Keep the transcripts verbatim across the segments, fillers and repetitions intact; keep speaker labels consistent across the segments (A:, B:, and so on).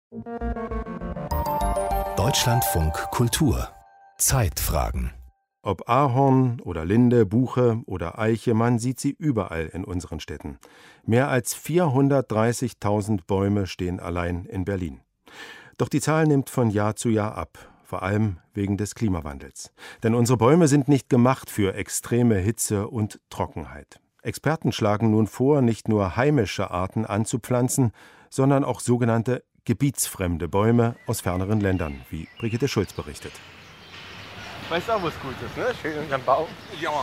A: Deutschlandfunk Kultur Zeitfragen.
B: Ob Ahorn oder Linde, Buche oder Eiche, man sieht sie überall in unseren Städten. Mehr als vierhundertdreißigtausend Bäume stehen allein in Berlin. Doch die Zahl nimmt von Jahr zu Jahr ab, vor allem wegen des Klimawandels. Denn unsere Bäume sind nicht gemacht für extreme Hitze und Trockenheit. Experten schlagen nun vor, nicht nur heimische Arten anzupflanzen, sondern auch sogenannte gebietsfremde Bäume aus ferneren Ländern, wie Brigitte Schulz berichtet.
C: Weißt auch, was gut ist, ne? Schön unterm Baum.
D: Ja.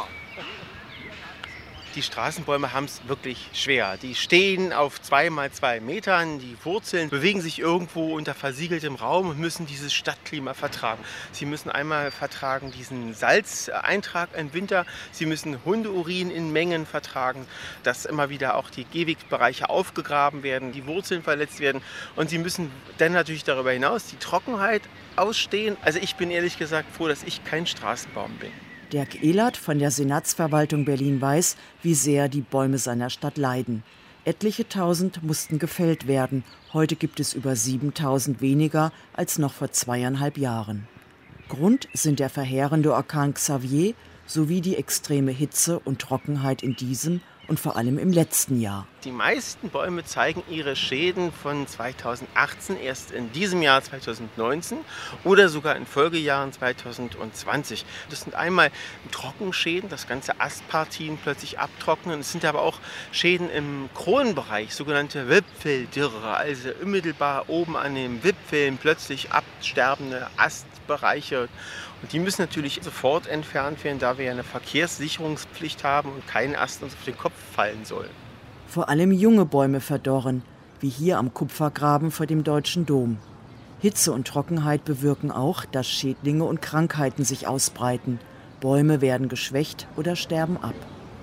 D: Die Straßenbäume haben es wirklich schwer. Die stehen auf zwei mal zwei Metern, die Wurzeln bewegen sich irgendwo unter versiegeltem Raum und müssen dieses Stadtklima vertragen. Sie müssen einmal vertragen diesen Salzeintrag im Winter, sie müssen Hundeurin in Mengen vertragen, dass immer wieder auch die Gehwegsbereiche aufgegraben werden, die Wurzeln verletzt werden und sie müssen dann natürlich darüber hinaus die Trockenheit ausstehen. Also ich bin ehrlich gesagt froh, dass ich kein Straßenbaum bin.
E: Dirk Ehlert von der Senatsverwaltung Berlin weiß, wie sehr die Bäume seiner Stadt leiden. Etliche Tausend mussten gefällt werden. Heute gibt es über siebentausend weniger als noch vor zweieinhalb Jahren. Grund sind der verheerende Orkan Xavier sowie die extreme Hitze und Trockenheit in diesem und vor allem im letzten Jahr.
D: Die meisten Bäume zeigen ihre Schäden von zweitausendachtzehn erst in diesem Jahr zweitausendneunzehn oder sogar in Folgejahren zweitausendzwanzig. Das sind einmal Trockenschäden, dass ganze Astpartien plötzlich abtrocknen. Es sind aber auch Schäden im Kronenbereich, sogenannte Wipfeldürre, also unmittelbar oben an den Wipfeln plötzlich absterbende Astbereiche. Und die müssen natürlich sofort entfernt werden, da wir ja eine Verkehrssicherungspflicht haben und kein Ast uns auf den Kopf fallen soll.
E: Vor allem junge Bäume verdorren, wie hier am Kupfergraben vor dem Deutschen Dom. Hitze und Trockenheit bewirken auch, dass Schädlinge und Krankheiten sich ausbreiten. Bäume werden geschwächt oder sterben ab.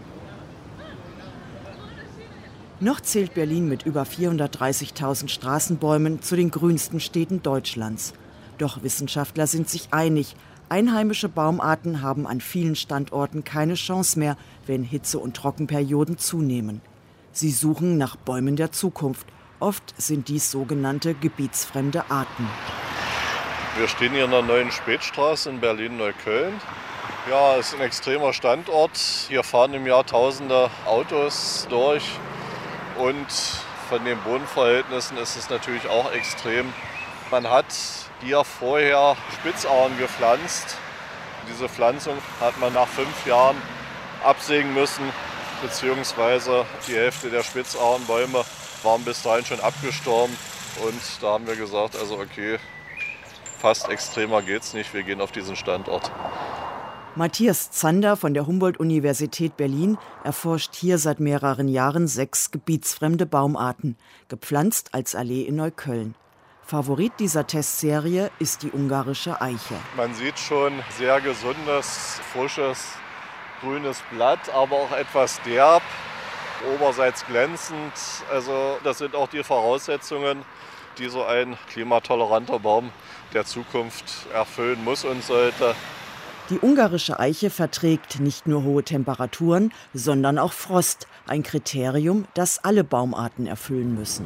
E: Noch zählt Berlin mit über vierhundertdreißigtausend Straßenbäumen zu den grünsten Städten Deutschlands. Doch Wissenschaftler sind sich einig, einheimische Baumarten haben an vielen Standorten keine Chance mehr, wenn Hitze- und Trockenperioden zunehmen. Sie suchen nach Bäumen der Zukunft. Oft sind dies sogenannte gebietsfremde Arten.
F: Wir stehen hier in der neuen Spätstraße in Berlin-Neukölln. Ja, es ist ein extremer Standort. Hier fahren im Jahr tausende Autos durch. Und von den Bodenverhältnissen ist es natürlich auch extrem. Man hat hier vorher Spitzahorn gepflanzt. Diese Pflanzung hat man nach fünf Jahren absägen müssen, beziehungsweise die Hälfte der Spitzahornbäume waren bis dahin schon abgestorben. Und da haben wir gesagt, also okay, fast extremer geht's nicht, wir gehen auf diesen Standort.
E: Matthias Zander von der Humboldt-Universität Berlin erforscht hier seit mehreren Jahren sechs gebietsfremde Baumarten, gepflanzt als Allee in Neukölln. Favorit dieser Testserie ist die ungarische Eiche.
F: Man sieht schon sehr gesundes, frisches, grünes Blatt, aber auch etwas derb, oberseits glänzend. Also das sind auch die Voraussetzungen, die so ein klimatoleranter Baum der Zukunft erfüllen muss und sollte.
E: Die ungarische Eiche verträgt nicht nur hohe Temperaturen, sondern auch Frost, ein Kriterium, das alle Baumarten erfüllen müssen.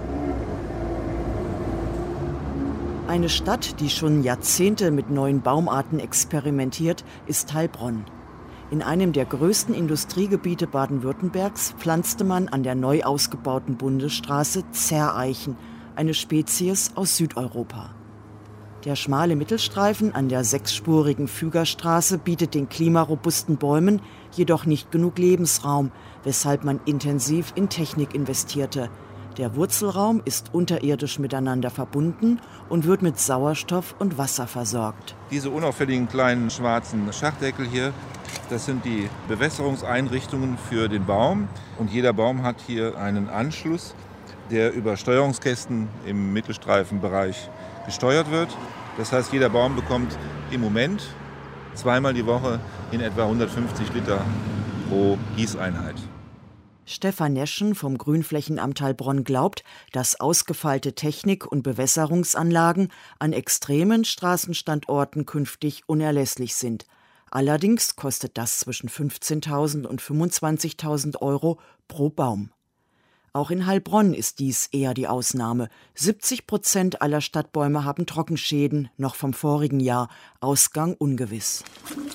E: Eine Stadt, die schon Jahrzehnte mit neuen Baumarten experimentiert, ist Heilbronn. In einem der größten Industriegebiete Baden-Württembergs pflanzte man an der neu ausgebauten Bundesstraße Zerreichen, eine Spezies aus Südeuropa. Der schmale Mittelstreifen an der sechsspurigen Fügerstraße bietet den klimarobusten Bäumen jedoch nicht genug Lebensraum, weshalb man intensiv in Technik investierte. Der Wurzelraum ist unterirdisch miteinander verbunden und wird mit Sauerstoff und Wasser versorgt.
G: Diese unauffälligen kleinen schwarzen Schachdeckel hier, das sind die Bewässerungseinrichtungen für den Baum. Und jeder Baum hat hier einen Anschluss, der über Steuerungskästen im Mittelstreifenbereich gesteuert wird. Das heißt, jeder Baum bekommt im Moment zweimal die Woche in etwa hundertfünfzig Liter pro Gießeinheit.
E: Stefan Neschen vom Grünflächenamt Heilbronn glaubt, dass ausgefeilte Technik und Bewässerungsanlagen an extremen Straßenstandorten künftig unerlässlich sind. Allerdings kostet das zwischen fünfzehntausend und fünfundzwanzigtausend Euro pro Baum. Auch in Heilbronn ist dies eher die Ausnahme. siebzig Prozent aller Stadtbäume haben Trockenschäden, noch vom vorigen Jahr. Ausgang ungewiss.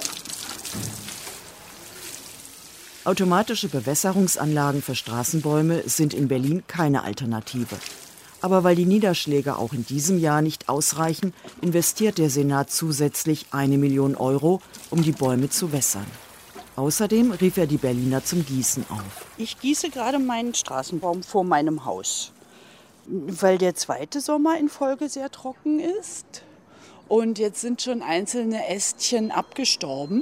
E: Automatische Bewässerungsanlagen für Straßenbäume sind in Berlin keine Alternative. Aber weil die Niederschläge auch in diesem Jahr nicht ausreichen, investiert der Senat zusätzlich eine Million Euro, um die Bäume zu wässern. Außerdem rief er die Berliner zum Gießen auf.
H: Ich gieße gerade meinen Straßenbaum vor meinem Haus, weil der zweite Sommer in Folge sehr trocken ist. Und jetzt sind schon einzelne Ästchen abgestorben,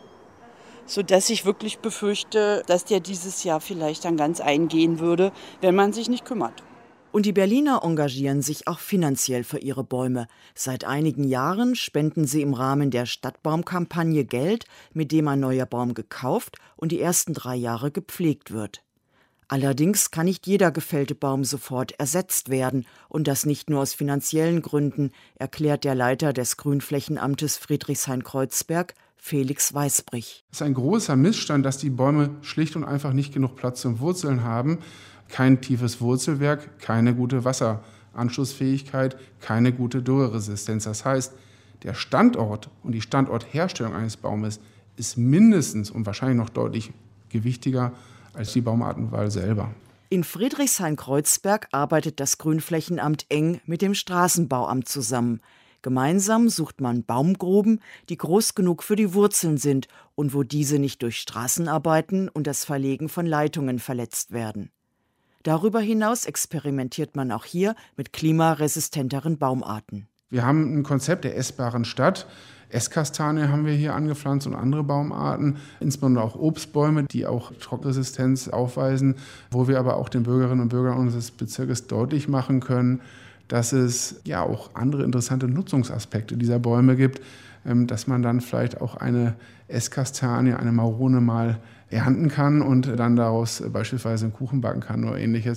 H: sodass ich wirklich befürchte, dass der dieses Jahr vielleicht dann ganz eingehen würde, wenn man sich nicht kümmert.
E: Und die Berliner engagieren sich auch finanziell für ihre Bäume. Seit einigen Jahren spenden sie im Rahmen der Stadtbaumkampagne Geld, mit dem ein neuer Baum gekauft und die ersten drei Jahre gepflegt wird. Allerdings kann nicht jeder gefällte Baum sofort ersetzt werden. Und das nicht nur aus finanziellen Gründen, erklärt der Leiter des Grünflächenamtes Friedrichshain-Kreuzberg, Felix Weißbrich.
I: Es ist ein großer Missstand, dass die Bäume schlicht und einfach nicht genug Platz zum Wurzeln haben. Kein tiefes Wurzelwerk, keine gute Wasseranschlussfähigkeit, keine gute Dürreresistenz. Das heißt, der Standort und die Standortherstellung eines Baumes ist mindestens und wahrscheinlich noch deutlich gewichtiger als die Baumartenwahl selber.
E: In Friedrichshain-Kreuzberg arbeitet das Grünflächenamt eng mit dem Straßenbauamt zusammen. Gemeinsam sucht man Baumgruben, die groß genug für die Wurzeln sind und wo diese nicht durch Straßenarbeiten und das Verlegen von Leitungen verletzt werden. Darüber hinaus experimentiert man auch hier mit klimaresistenteren Baumarten.
I: Wir haben ein Konzept der essbaren Stadt. Esskastanie haben wir hier angepflanzt und andere Baumarten, insbesondere auch Obstbäume, die auch Trockenresistenz aufweisen, wo wir aber auch den Bürgerinnen und Bürgern unseres Bezirkes deutlich machen können, dass es ja auch andere interessante Nutzungsaspekte dieser Bäume gibt, dass man dann vielleicht auch eine Esskastanie, eine Marone mal ernten kann und dann daraus beispielsweise einen Kuchen backen kann oder Ähnliches.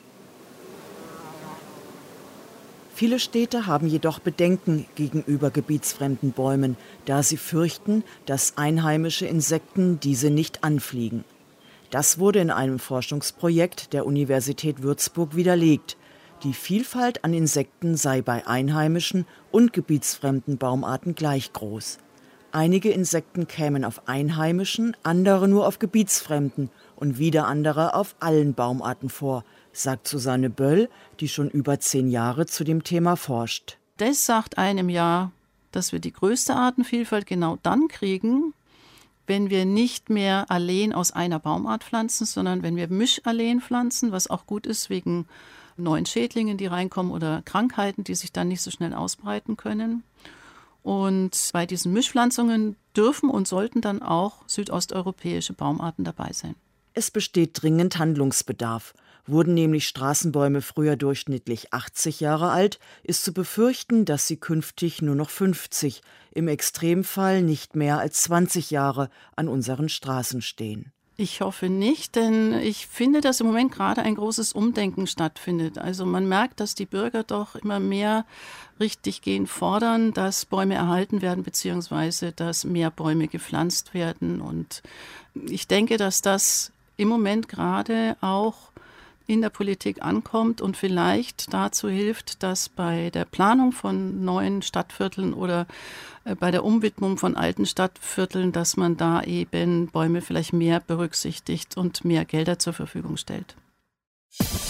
E: Viele Städte haben jedoch Bedenken gegenüber gebietsfremden Bäumen, da sie fürchten, dass einheimische Insekten diese nicht anfliegen. Das wurde in einem Forschungsprojekt der Universität Würzburg widerlegt. Die Vielfalt an Insekten sei bei einheimischen und gebietsfremden Baumarten gleich groß. Einige Insekten kämen auf einheimischen, andere nur auf gebietsfremden und wieder andere auf allen Baumarten vor, sagt Susanne Böll, die schon über zehn Jahre zu dem Thema forscht.
J: Das sagt einem ja, dass wir die größte Artenvielfalt genau dann kriegen, wenn wir nicht mehr Alleen aus einer Baumart pflanzen, sondern wenn wir Mischalleen pflanzen, was auch gut ist wegen neuen Schädlingen, die reinkommen oder Krankheiten, die sich dann nicht so schnell ausbreiten können. Und bei diesen Mischpflanzungen dürfen und sollten dann auch südosteuropäische Baumarten dabei sein.
E: Es besteht dringend Handlungsbedarf. Wurden nämlich Straßenbäume früher durchschnittlich achtzig Jahre alt, ist zu befürchten, dass sie künftig nur noch fünfzig, im Extremfall nicht mehr als zwanzig Jahre an unseren Straßen stehen.
J: Ich hoffe nicht, denn ich finde, dass im Moment gerade ein großes Umdenken stattfindet. Also man merkt, dass die Bürger doch immer mehr richtiggehend fordern, dass Bäume erhalten werden, beziehungsweise dass mehr Bäume gepflanzt werden. Und ich denke, dass das im Moment gerade auch in der Politik ankommt und vielleicht dazu hilft, dass bei der Planung von neuen Stadtvierteln oder bei der Umwidmung von alten Stadtvierteln, dass man da eben Bäume vielleicht mehr berücksichtigt und mehr Gelder zur Verfügung stellt.